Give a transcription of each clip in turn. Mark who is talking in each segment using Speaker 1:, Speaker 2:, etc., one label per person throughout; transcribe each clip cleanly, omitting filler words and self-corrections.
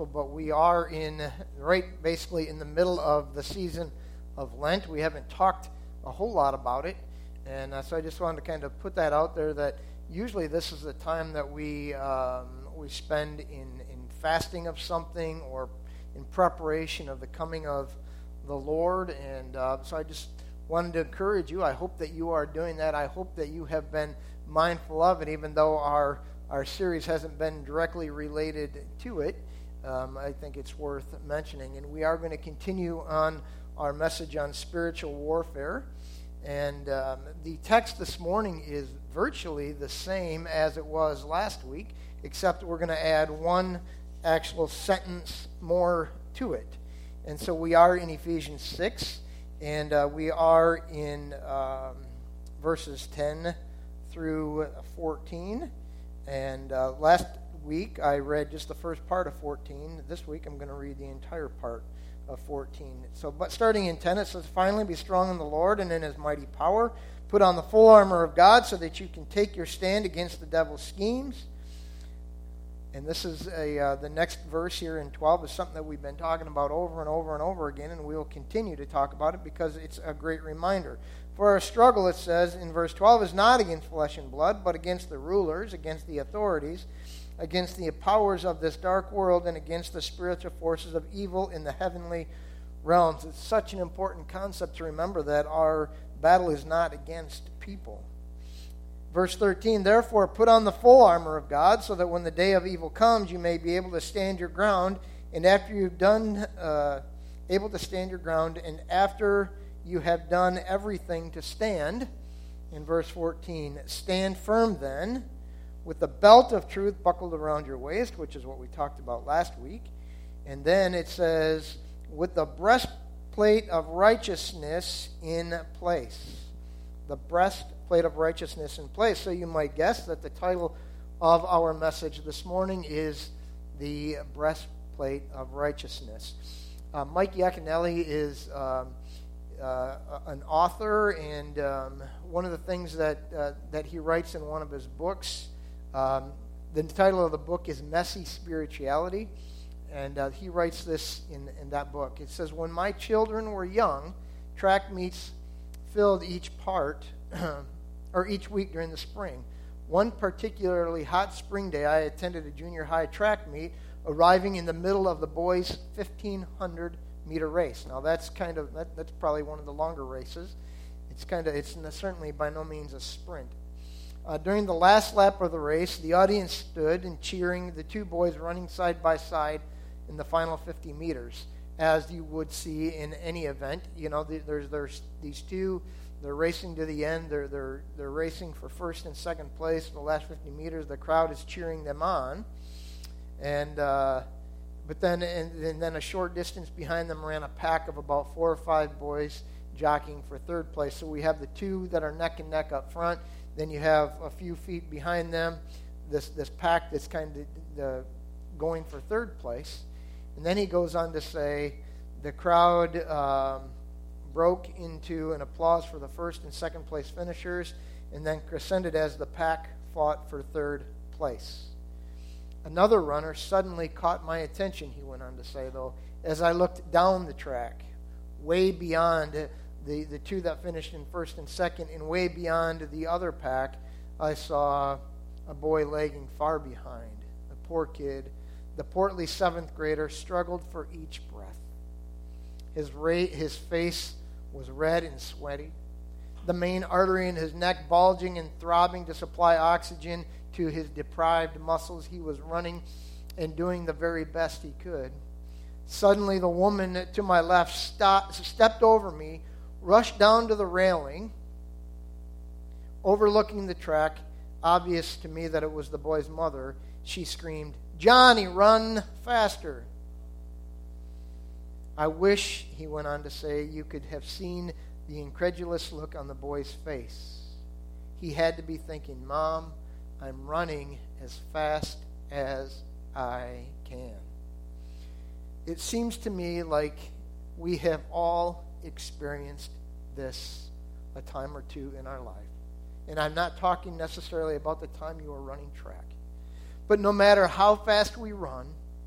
Speaker 1: Gospel, but we are basically in the middle of the season of Lent. We haven't talked a whole lot about it, and so I just wanted to kind of put that out there that usually this is the time that we spend in fasting of something or in preparation of the coming of the Lord, and so I just wanted to encourage you. I hope that you are doing that. I hope that you have been mindful of it, even though our series hasn't been directly related to it. I think it's worth mentioning. And we are going to continue on our message on spiritual warfare. And the text this morning is virtually the same as it was last week, except we're going to add one actual sentence more to it. And so we are in Ephesians 6, and we are in verses 10 through 14. And last week I read just the first part of 14. This week I'm going to read the entire part of 14. But starting in 10, it says, "Finally be strong in the Lord and in his mighty power. Put on the full armor of God so that you can take your stand against the devil's schemes." And this is the next verse here in 12 is something that we've been talking about over and over and over again, and we'll continue to talk about it because it's a great reminder. "For our struggle," it says in verse 12, "is not against flesh and blood, but against the rulers, against the authorities, against the powers of this dark world, and against the spiritual forces of evil in the heavenly realms." It's such an important concept to remember that our battle is not against people. Verse 13, "Therefore put on the full armor of God, so that when the day of evil comes, you may be able to stand your ground. And after you've done, able to stand your ground, and after you have done everything to stand," in verse 14, "stand firm then, with the belt of truth buckled around your waist," which is what we talked about last week. And then it says, "with the breastplate of righteousness in place." The breastplate of righteousness in place. So you might guess that the title of our message this morning is the breastplate of righteousness. Mike Yaconelli is an author, and one of the things that he writes in one of his books, the title of the book is Messy Spirituality, and he writes this in that book. It says, "When my children were young, track meets filled each week during the spring. One particularly hot spring day, I attended a junior high track meet, arriving in the middle of the boys' 1,500-meter race." Now that's probably one of the longer races. It's certainly by no means a sprint. During the last lap of the race, the audience stood and cheering the two boys running side by side in the final 50 meters. As you would see in any event, there's these two. They're racing to the end. They're racing for first and second place for the last 50 meters. The crowd is cheering them on, and then a short distance behind them ran a pack of about 4 or 5 boys jockeying for third place. So we have the two that are neck and neck up front. Then you have a few feet behind them this pack that's kind of going for third place. And then he goes on to say the crowd broke into an applause for the first and second place finishers, and then crescended as the pack fought for third place. "Another runner suddenly caught my attention," he went on to say, though, "as I looked down the track, way beyond the two that finished in first and second, and way beyond the other pack, I saw a boy lagging far behind. A poor kid. The portly 7th grader struggled for each breath. His face was red and sweaty, the main artery in his neck bulging and throbbing to supply oxygen to his deprived muscles. He was running and doing the very best he could. Suddenly, the woman to my left stepped over me, rushed down to the railing, overlooking the track. Obvious to me that it was the boy's mother. She screamed, 'Johnny, run faster!' I wish," he went on to say, "you could have seen the incredulous look on the boy's face. He had to be thinking, 'Mom, I'm running as fast as I can.'" It seems to me like we have all experienced this a time or two in our life. And I'm not talking necessarily about the time you are running track. But no matter how fast we run,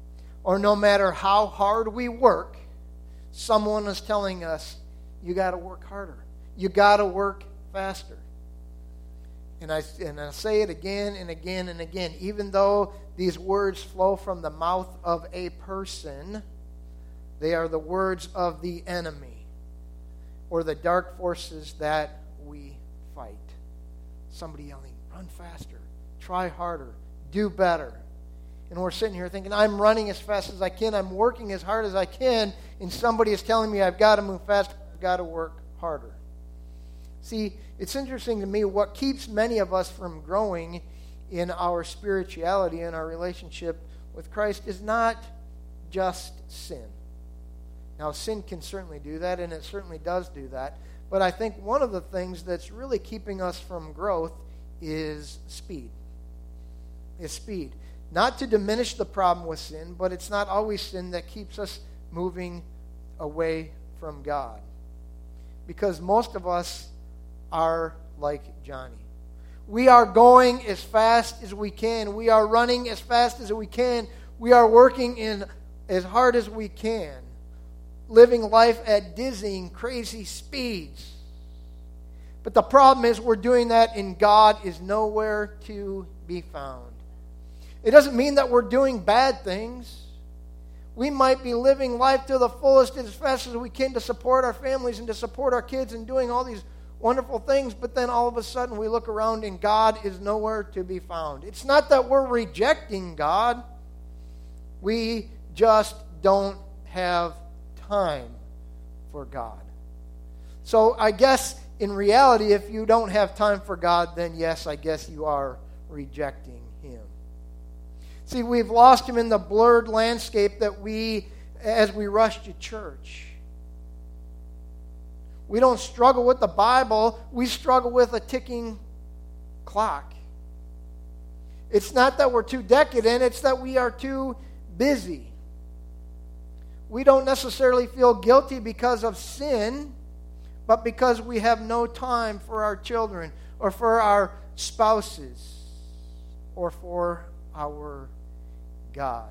Speaker 1: or no matter how hard we work, someone is telling us, you got to work harder. You got to work faster. And I say it again and again and again. Even though these words flow from the mouth of a person, they are the words of the enemy or the dark forces that we fight. Somebody yelling, run faster, try harder, do better. And we're sitting here thinking, I'm running as fast as I can, I'm working as hard as I can, and somebody is telling me I've got to move faster, I've got to work harder. See, it's interesting to me what keeps many of us from growing in our spirituality and our relationship with Christ is not just sin. Now, sin can certainly do that, and it certainly does do that. But I think one of the things that's really keeping us from growth is speed. Is speed. Not to diminish the problem with sin, but it's not always sin that keeps us moving away from God. Because most of us are like Johnny. We are going as fast as we can. We are running as fast as we can. We are working in as hard as we can. Living life at dizzying, crazy speeds. But the problem is we're doing that and God is nowhere to be found. It doesn't mean that we're doing bad things. We might be living life to the fullest as fast as we can to support our families and to support our kids and doing all these wonderful things, but then all of a sudden we look around and God is nowhere to be found. It's not that we're rejecting God. We just don't have time for God. So I guess in reality, if you don't have time for God, then yes, I guess you are rejecting Him. See, we've lost Him in the blurred landscape that as we rush to church. We don't struggle with the Bible. We struggle with a ticking clock. It's not that we're too decadent. It's that we are too busy. We don't necessarily feel guilty because of sin, but because we have no time for our children or for our spouses or for our God.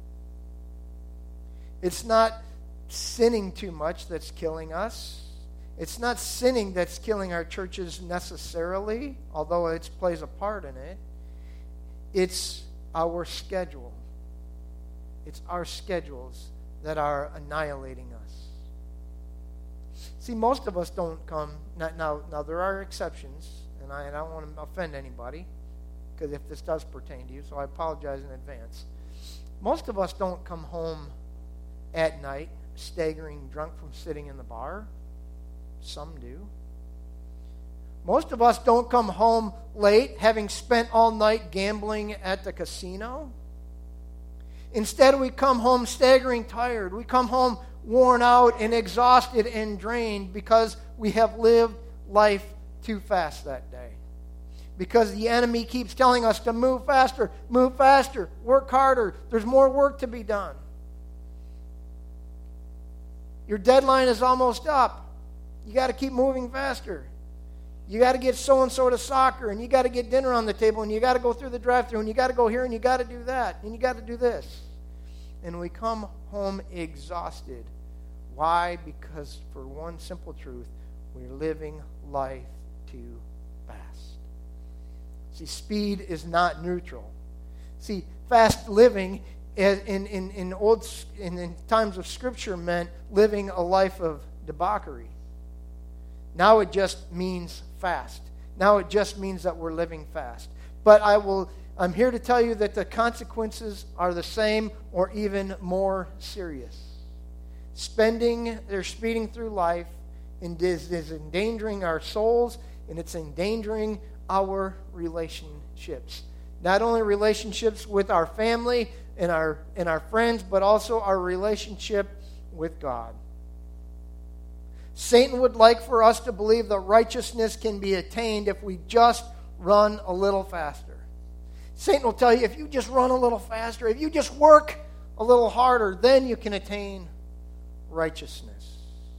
Speaker 1: It's not sinning too much that's killing us. It's not sinning that's killing our churches necessarily, although it plays a part in it. It's our schedule. It's our schedules that are annihilating us. See, most of us don't come. Now there are exceptions, and I don't want to offend anybody, because if this does pertain to you, so I apologize in advance. Most of us don't come home at night staggering drunk from sitting in the bar. Some do. Most of us don't come home late, having spent all night gambling at the casino. Instead, we come home staggering tired. We come home worn out and exhausted and drained because we have lived life too fast that day. Because the enemy keeps telling us to move faster, work harder. There's more work to be done. Your deadline is almost up. You got to keep moving faster. You got to get so-and-so to soccer, and you got to get dinner on the table, and you got to go through the drive-thru, and you got to go here, and you got to do that, and you got to do this. And we come home exhausted. Why? Because for one simple truth, we're living life too fast. See, speed is not neutral. See, fast living in times of Scripture meant living a life of debauchery. Now it just means fast. Now it just means that we're living fast. But I'm here to tell you that the consequences are the same or even more serious. Speeding through life is endangering our souls, and it's endangering our relationships. Not only relationships with our family and our friends, but also our relationship with God. Satan would like for us to believe that righteousness can be attained if we just run a little faster. Satan will tell you, if you just run a little faster, if you just work a little harder, then you can attain righteousness.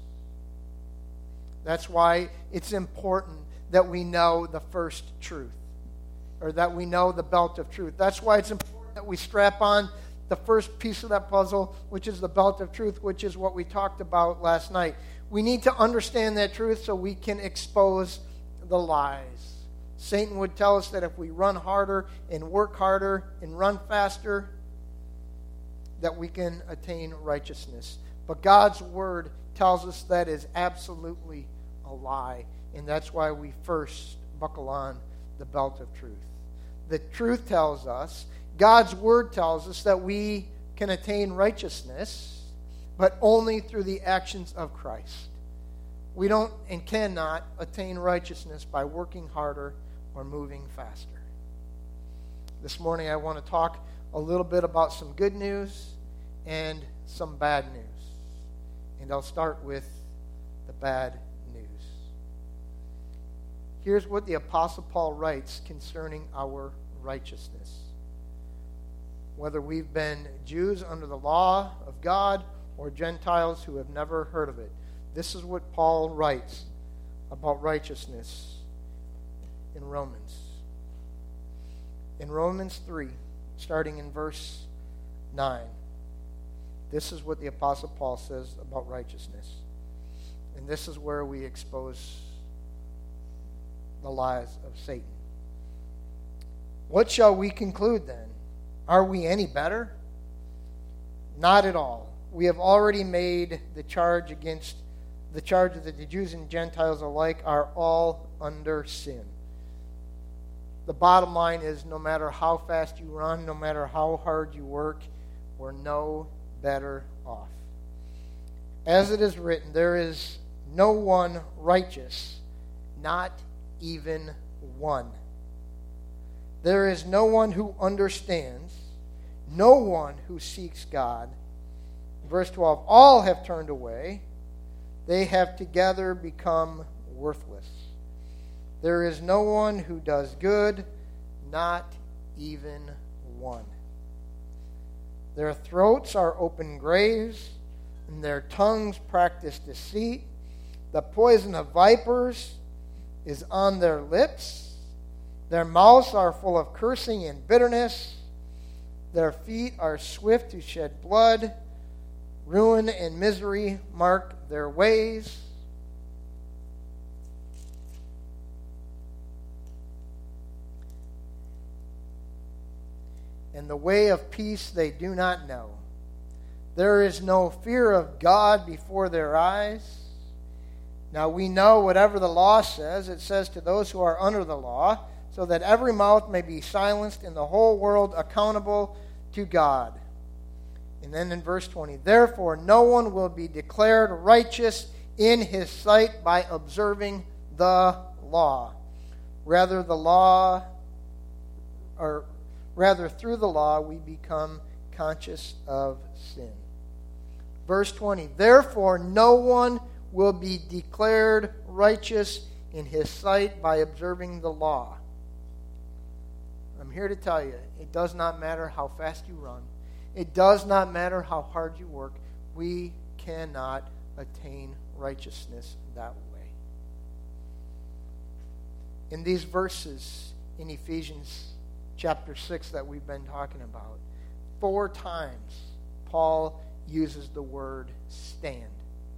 Speaker 1: That's why it's important that we know the first truth, or that we know the belt of truth. That's why it's important that we strap on the first piece of that puzzle, which is the belt of truth, which is what we talked about last night. We need to understand that truth so we can expose the lies. Satan would tell us that if we run harder and work harder and run faster, that we can attain righteousness. But God's word tells us that is absolutely a lie. And that's why we first buckle on the belt of truth. The truth tells us, God's word tells us that we can attain righteousness, but only through the actions of Christ. We don't and cannot attain righteousness by working harder or moving faster. This morning I want to talk a little bit about some good news and some bad news. And I'll start with the bad news. Here's what the Apostle Paul writes concerning our righteousness. Whether we've been Jews under the law of God or Gentiles who have never heard of it. This is what Paul writes about righteousness in Romans. In Romans 3, starting in verse 9, this is what the Apostle Paul says about righteousness. And this is where we expose the lies of Satan. What shall we conclude then? Are we any better? Not at all. We have already made the charge that the Jews and Gentiles alike are all under sin. The bottom line is no matter how fast you run, no matter how hard you work, we're no better off. As it is written, there is no one righteous, not even one. There is no one who understands, no one who seeks God. Verse 12, all have turned away. They have together become worthless. There is no one who does good, not even one. Their throats are open graves, and their tongues practice deceit. The poison of vipers is on their lips. Their mouths are full of cursing and bitterness. Their feet are swift to shed blood. Ruin and misery mark their ways. And the way of peace they do not know. There is no fear of God before their eyes. Now we know whatever the law says, it says to those who are under the law, so that every mouth may be silenced and the whole world accountable to God. And then in verse 20, therefore no one will be declared righteous in his sight by observing the law. Rather through the law we become conscious of sin. Verse 20, therefore no one will be declared righteous in his sight by observing the law. I'm here to tell you, it does not matter how fast you run. It does not matter how hard you work. We cannot attain righteousness that way. In these verses in Ephesians chapter 6 that we've been talking about, 4 times Paul uses the word stand.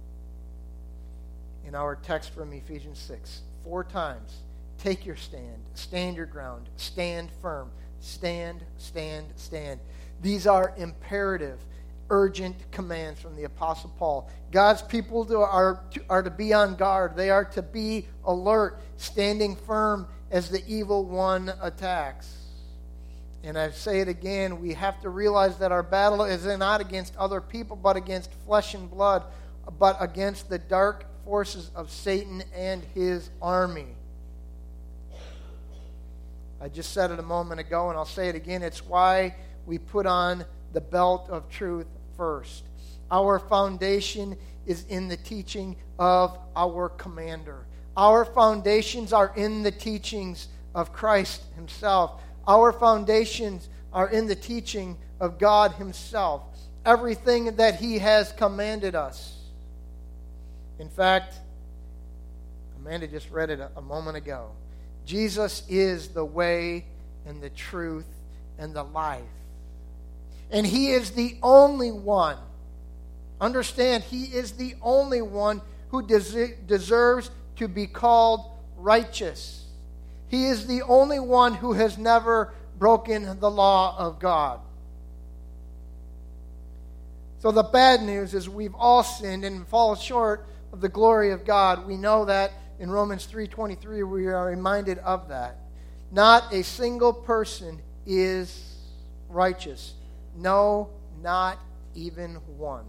Speaker 1: In our text from Ephesians 6, 4 times. Take your stand. Stand your ground. Stand firm. Stand, stand, stand. These are imperative, urgent commands from the Apostle Paul. God's people are to be on guard. They are to be alert, standing firm as the evil one attacks. And I say it again, we have to realize that our battle is not against other people, but against flesh and blood, but against the dark forces of Satan and his army. I just said it a moment ago, and I'll say it again. It's why we put on the belt of truth first. Our foundation is in the teaching of our commander. Our foundations are in the teachings of Christ himself. Our foundations are in the teaching of God himself. Everything that he has commanded us. In fact, Amanda just read it a moment ago. Jesus is the way and the truth and the life. And He is the only one. Understand, He is the only one who deserves to be called righteous. He is the only one who has never broken the law of God. So the bad news is we've all sinned and fall short of the glory of God. We know that in Romans 3:23 we are reminded of that. Not a single person is righteous. No, not even one.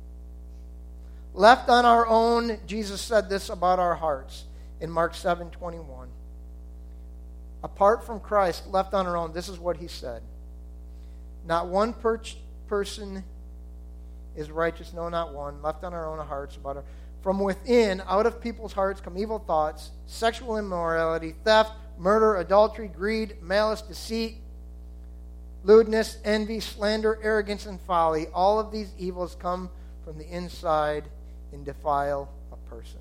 Speaker 1: Left on our own, Jesus said this about our hearts in Mark 7:21. Apart from Christ, left on our own, this is what He said. Not one person is righteous, no, not one. Left on our own hearts. From within, out of people's hearts come evil thoughts, sexual immorality, theft, murder, adultery, greed, malice, deceit, lewdness, envy, slander, arrogance, and folly. All of these evils come from the inside and defile a person.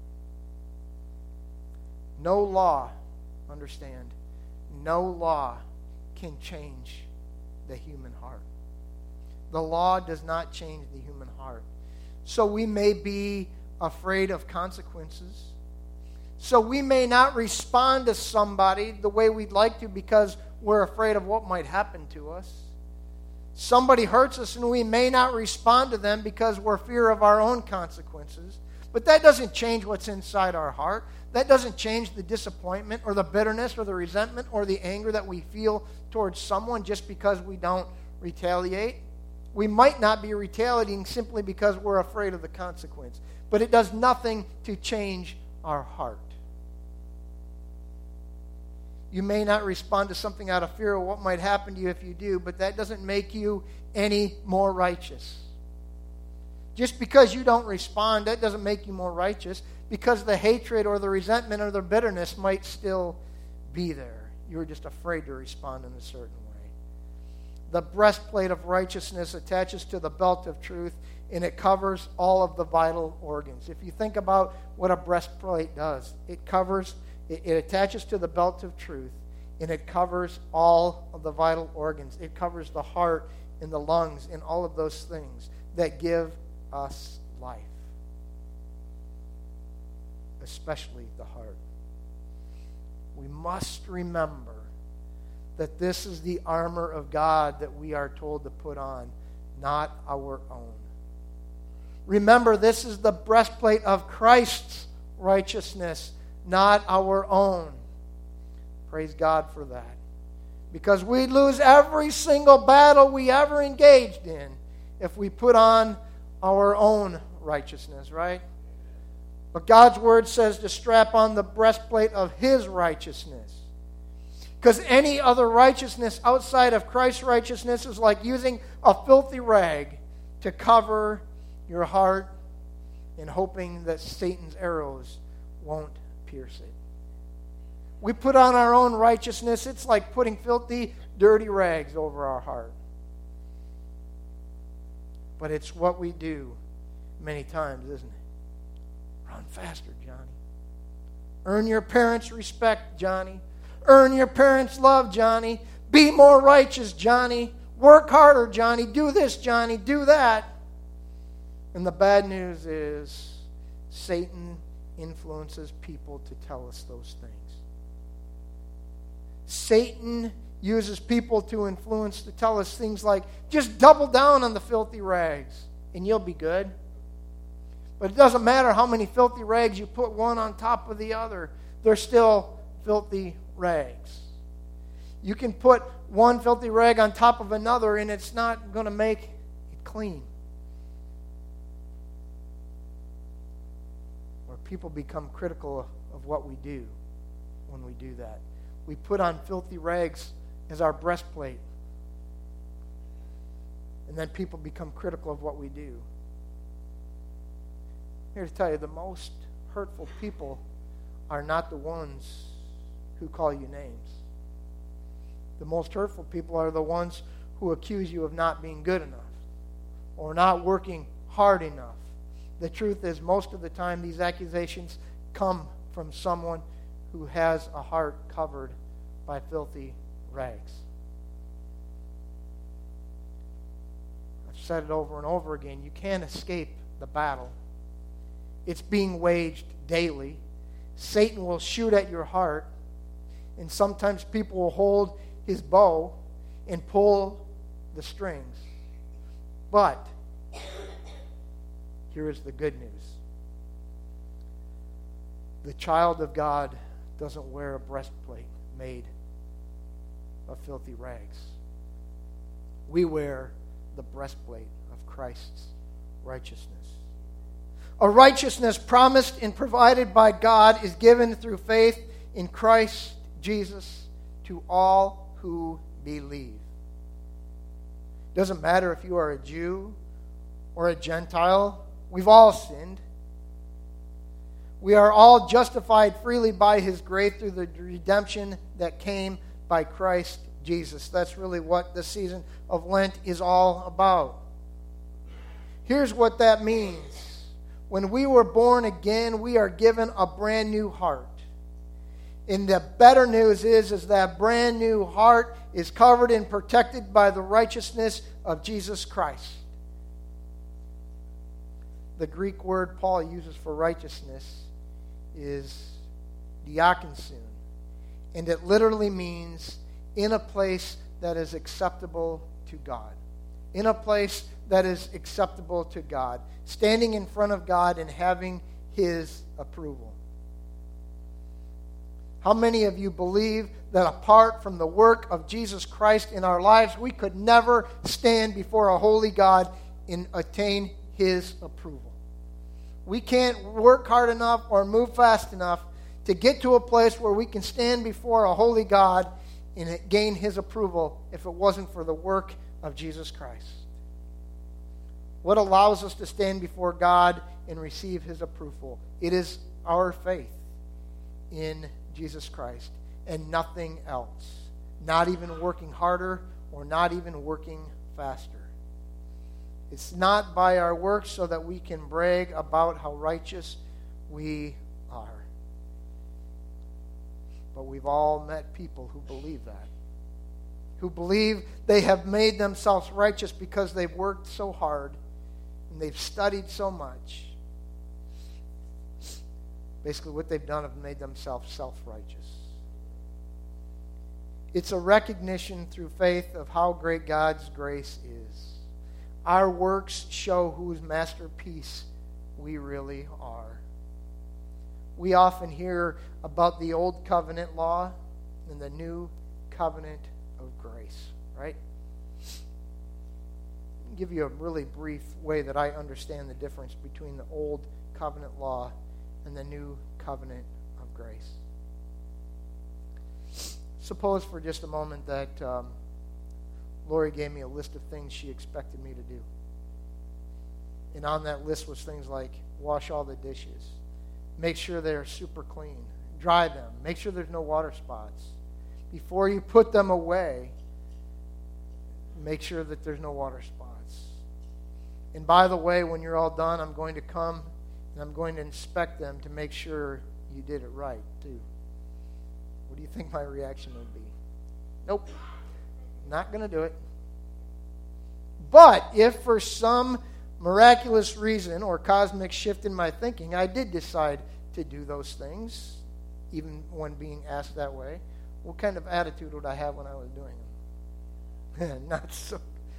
Speaker 1: No law, understand, no law can change the human heart. The law does not change the human heart. So we may be afraid of consequences. So we may not respond to somebody the way we'd like to because we're afraid of what might happen to us. Somebody hurts us and we may not respond to them because we're fear of our own consequences. But that doesn't change what's inside our heart. That doesn't change the disappointment or the bitterness or the resentment or the anger that we feel towards someone just because we don't retaliate. We might not be retaliating simply because we're afraid of the consequence. But it does nothing to change our heart. You may not respond to something out of fear of what might happen to you if you do, but that doesn't make you any more righteous. Just because you don't respond, that doesn't make you more righteous, because the hatred or the resentment or the bitterness might still be there. You're just afraid to respond in a certain way. The breastplate of righteousness attaches to the belt of truth, and it covers all of the vital organs. If you think about what a breastplate does, it attaches to the belt of truth, and it covers all of the vital organs. It covers the heart and the lungs and all of those things that give us life, especially the heart. We must remember that this is the armor of God that we are told to put on, not our own. Remember, this is the breastplate of Christ's righteousness, not our own. Praise God for that. Because we'd lose every single battle we ever engaged in if we put on our own righteousness, right? But God's Word says to strap on the breastplate of His righteousness. Because any other righteousness outside of Christ's righteousness is like using a filthy rag to cover your heart and hoping that Satan's arrows won't pierce it. We put on our own righteousness, it's like putting filthy, dirty rags over our heart. But it's what we do many times, isn't it? Run faster, Johnny. Earn your parents' respect, Johnny. Earn your parents' love, Johnny. Be more righteous, Johnny. Work harder, Johnny. Do this, Johnny. Do that. And the bad news is Satan influences people to tell us those things. Satan uses people to influence to tell us things like, just double down on the filthy rags and you'll be good. But it doesn't matter how many filthy rags you put one on top of the other. They're still filthy rags. You can put one filthy rag on top of another and it's not going to make it clean. Or people become critical of what we do when we do that. We put on filthy rags as our breastplate. And then people become critical of what we do. I'm here to tell you, the most hurtful people are not the ones who call you names. The most hurtful people are the ones who accuse you of not being good enough or not working hard enough. The truth is, most of the time, these accusations come from someone who has a heart covered by filthy rags. said it over and over again, you can't escape the battle. It's being waged daily. Satan will shoot at your heart, and sometimes people will hold his bow and pull the strings. But here is the good news. The child of God doesn't wear a breastplate made of filthy rags. We wear the breastplate of Christ's righteousness. A righteousness promised and provided by God is given through faith in Christ Jesus to all who believe. Doesn't matter if you are a Jew or a Gentile, we've all sinned. We are all justified freely by His grace through the redemption that came by Christ Jesus. That's really what the season of Lent is all about. Here's what that means. When we were born again, we are given a brand new heart. And the better news is that brand new heart is covered and protected by the righteousness of Jesus Christ. The Greek word Paul uses for righteousness is diakonsun, and it literally means in a place that is acceptable to God. In a place that is acceptable to God. Standing in front of God and having His approval. How many of you believe that apart from the work of Jesus Christ in our lives, we could never stand before a holy God and attain His approval? We can't work hard enough or move fast enough to get to a place where we can stand before a holy God and gain His approval if it wasn't for the work of Jesus Christ. What allows us to stand before God and receive His approval? It is our faith in Jesus Christ and nothing else. Not even working harder or not even working faster. It's not by our works so that we can brag about how righteous we are. But we've all met people who believe that. Who believe they have made themselves righteous because they've worked so hard and they've studied so much. Basically what they've done is made themselves self-righteous. It's a recognition through faith of how great God's grace is. Our works show whose masterpiece we really are. We often hear about the old covenant law and the new covenant of grace, right? I'll give you a really brief way that I understand the difference between the old covenant law and the new covenant of grace. Suppose for just a moment that Lori gave me a list of things she expected me to do. And on that list was things like wash all the dishes, make sure they're super clean, dry them, make sure there's no water spots. Before you put them away, make sure that there's no water spots. And by the way, when you're all done, I'm going to come and I'm going to inspect them to make sure you did it right, too. What do you think my reaction would be? Nope. Not going to do it. But if for some miraculous reason or cosmic shift in my thinking, I did decide to do those things, even when being asked that way, what kind of attitude would I have when I was doing them? Not so.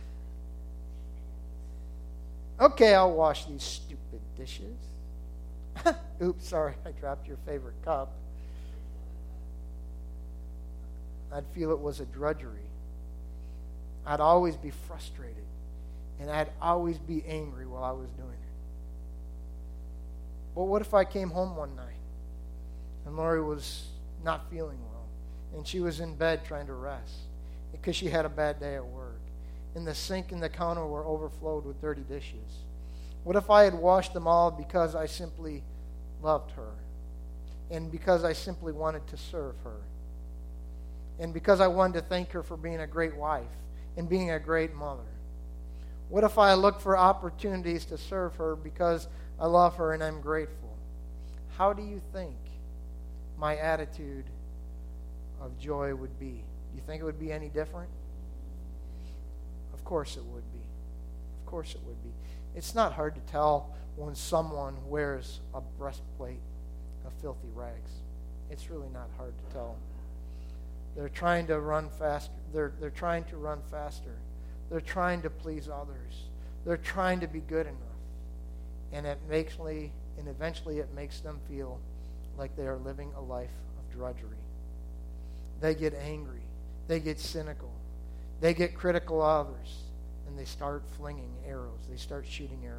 Speaker 1: Okay, I'll wash these stupid dishes. Oops, sorry, I dropped your favorite cup. I'd feel it was a drudgery. I'd always be frustrated. And I'd always be angry while I was doing it. But what if I came home one night and Lori was not feeling well and she was in bed trying to rest because she had a bad day at work and the sink and the counter were overflowed with dirty dishes? What if I had washed them all because I simply loved her and because I simply wanted to serve her and because I wanted to thank her for being a great wife and being a great mother? What if I look for opportunities to serve her because I love her and I'm grateful? How do you think my attitude of joy would be? Do you think it would be any different? Of course it would be. Of course it would be. It's not hard to tell when someone wears a breastplate of filthy rags. It's really not hard to tell. They're trying to run faster. They're trying to run faster. They're trying to please others. They're trying to be good enough. And eventually it makes them feel like they are living a life of drudgery. They get angry. They get cynical. They get critical of others. And they start flinging arrows. They start shooting arrows.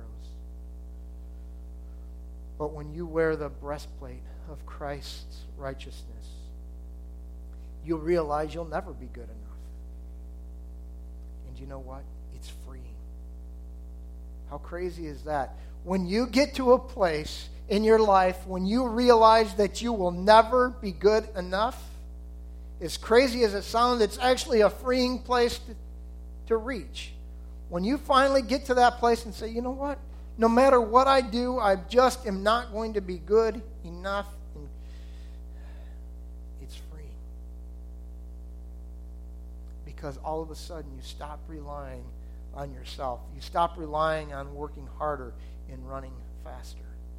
Speaker 1: But when you wear the breastplate of Christ's righteousness, you'll realize you'll never be good enough. And you know what? It's freeing. How crazy is that? When you get to a place in your life when you realize that you will never be good enough, as crazy as it sounds, it's actually a freeing place to reach. When you finally get to that place and say, you know what? No matter what I do, I just am not going to be good enough. And it's freeing. Because all of a sudden you stop relying on yourself. You stop relying on working harder and running faster.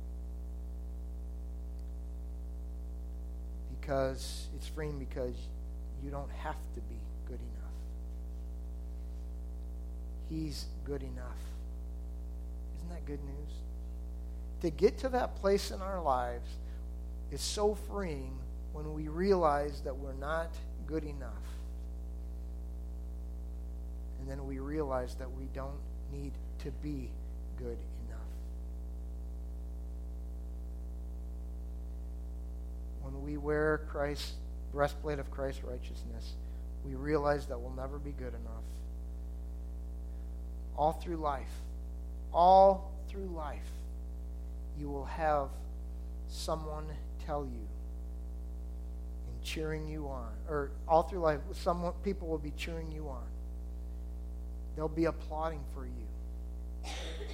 Speaker 1: Because it's freeing because you don't have to be good enough. He's good enough. Isn't that good news? To get to that place in our lives is so freeing when we realize that we're not good enough. And then we realize that we don't need to be good enough. When we wear Christ's breastplate of Christ's righteousness, we realize that we'll never be good enough. All through life, you will have someone tell you and cheering you on. Or all through life, people will be cheering you on. They'll be applauding for you.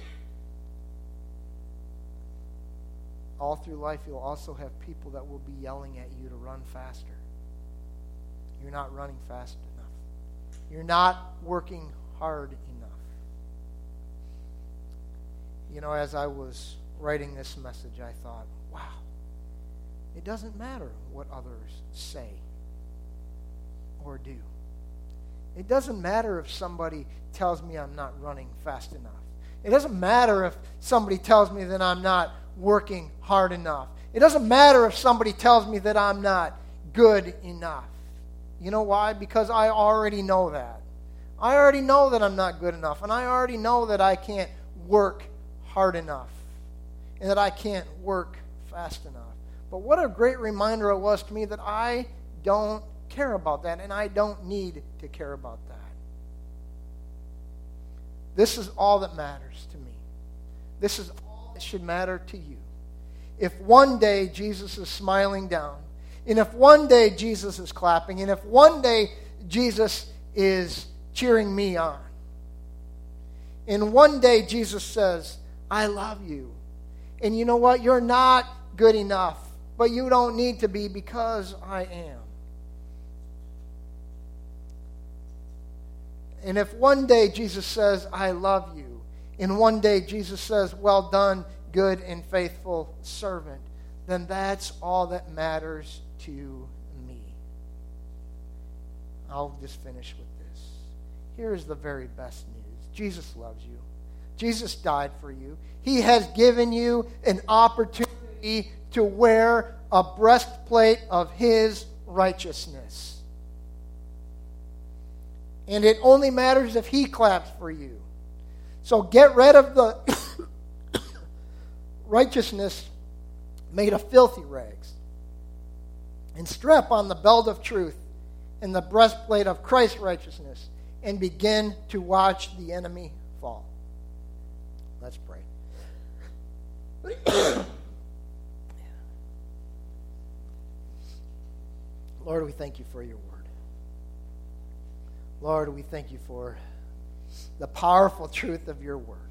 Speaker 1: All through life, you'll also have people that will be yelling at you to run faster. You're not running fast enough. You're not working hard enough. You know, as I was writing this message, I thought, wow, it doesn't matter what others say or do. It doesn't matter if somebody tells me I'm not running fast enough. It doesn't matter if somebody tells me that I'm not working hard enough. It doesn't matter if somebody tells me that I'm not good enough. You know why? Because I already know that. I already know that I'm not good enough, and I already know that I can't work hard enough, and that I can't work fast enough. But what a great reminder it was to me that I don't care about that, and I don't need to care about that. This is all that matters to me. This is all that should matter to you. If one day Jesus is smiling down, and if one day Jesus is clapping, and if one day Jesus is cheering me on, and one day Jesus says, I love you. And you know what? You're not good enough, but you don't need to be because I am. And if one day Jesus says, I love you, and one day Jesus says, well done, good and faithful servant, then that's all that matters to me. I'll just finish with this. Here's the very best news. Jesus loves you. Jesus died for you. He has given you an opportunity to wear a breastplate of His righteousness. And it only matters if He claps for you. So get rid of the righteousness made of filthy rags and strap on the belt of truth and the breastplate of Christ's righteousness and begin to watch the enemy fall. Let's pray. Lord, we thank you for your word. Lord, we thank you for the powerful truth of your word.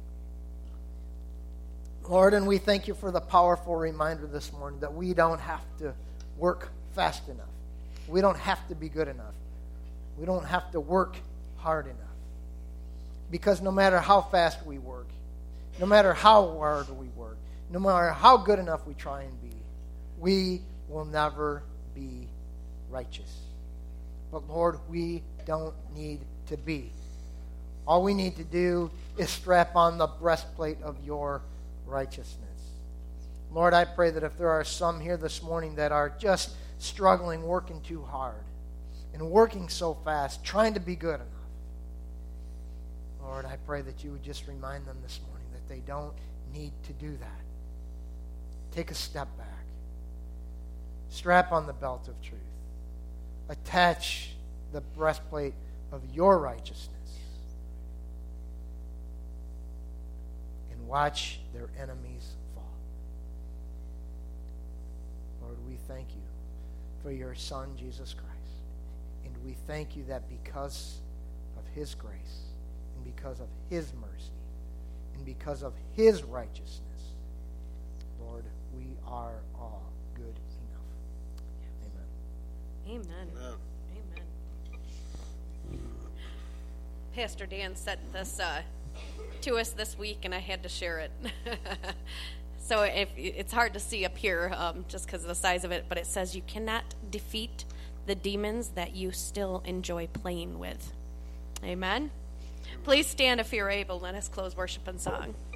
Speaker 1: Lord, and we thank you for the powerful reminder this morning that we don't have to work fast enough. We don't have to be good enough. We don't have to work hard enough. Because no matter how fast we work, no matter how hard we work, no matter how good enough we try and be, we will never be righteous. But Lord, we don't need to be. All we need to do is strap on the breastplate of your righteousness. Lord, I pray that if there are some here this morning that are just struggling, working too hard, and working so fast, trying to be good enough, Lord, I pray that you would just remind them this morning that they don't need to do that. Take a step back. Strap on the belt of truth. Attach the breastplate of your righteousness. And watch their enemies fall. Lord, we thank you for your Son, Jesus Christ. And we thank you that because of his grace, and because of his mercy, and because of his righteousness, Lord, we are all good enough. Amen.
Speaker 2: Amen. Amen. Pastor Dan sent this to us this week, and I had to share it. So if it's hard to see up here just because of the size of it, but it says you cannot defeat the demons that you still enjoy playing with. Amen. Please stand if you're able. Let us close worship and song.